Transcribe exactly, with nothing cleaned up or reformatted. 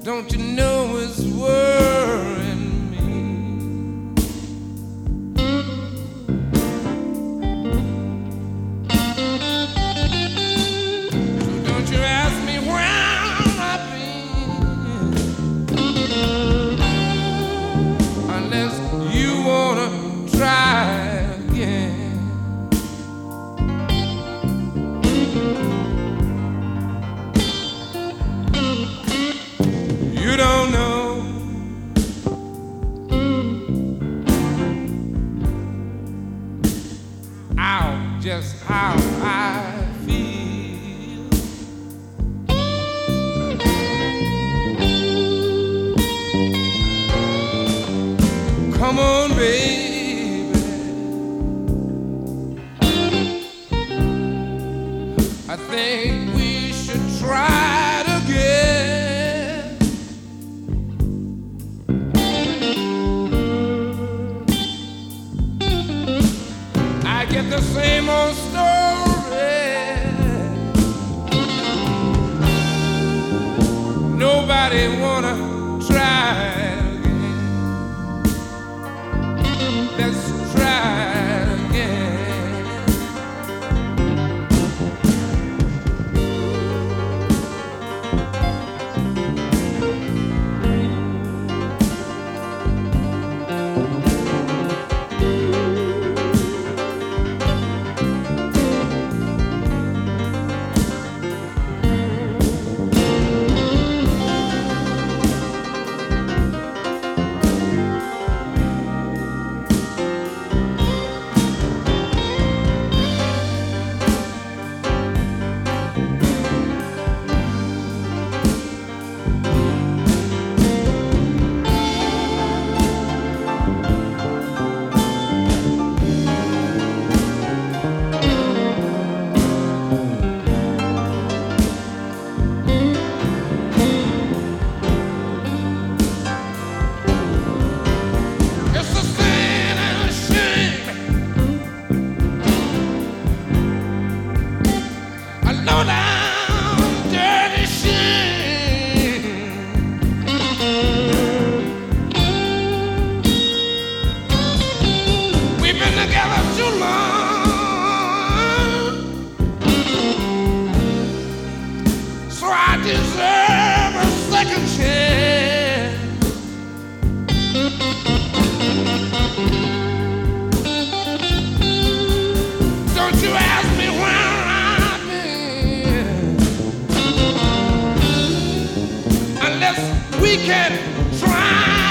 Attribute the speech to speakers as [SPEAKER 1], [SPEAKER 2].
[SPEAKER 1] Don't you know it's worrying me? So don't you ask me where I've been, unless you wanna try again. You don't know how, just how I feel. Come on, baby, I think we should try it again. I get the same old story. Nobody wanna try again. Let's try again. It's a sin and a shame, a low down dirty shame. We've been together too long, so I deserve a second chance. Don't you ask me where I've been, unless we can try